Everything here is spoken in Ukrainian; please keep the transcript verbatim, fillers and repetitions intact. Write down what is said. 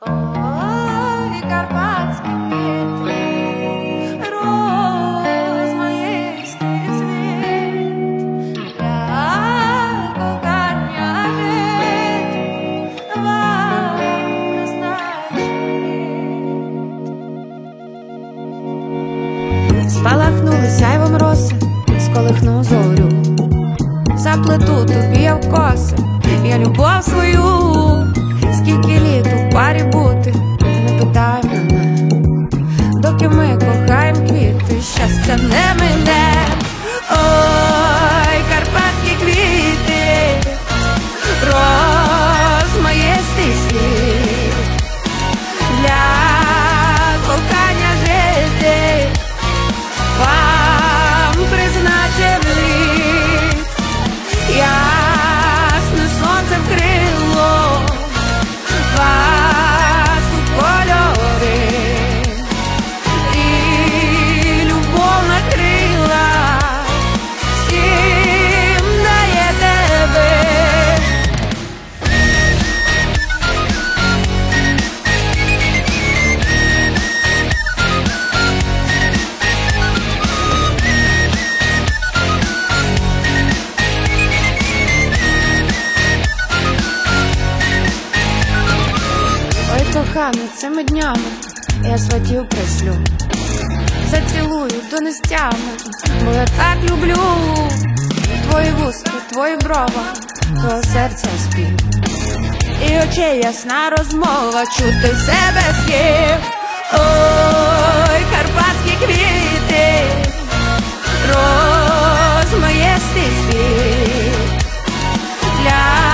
Ой, карпатські квіти, розмаїстий світ, для кохання жить вам призначений. Спалахнули сяйвом роси, сколихну зорю, заплету тобі я в коси, я любов свою. Скільки літ у парі бути, не питай мене, доки ми кохаєм квіти, щастя не мине. Ой, карпатські квіти, розмаїстий світ, для кохання жити вам призначений. Ясне сонце вкрило вас у кольори, і любов накрила, всім дає тебе. Ой, коханий, цими днями я сватів пришлю, зацілую до нестями, бо я так люблю твої вуста, твої брова, твого серця спів, і очей ясна розмова, чути в себе схив. Ой, карпатські квіти, розмаїстий світ, для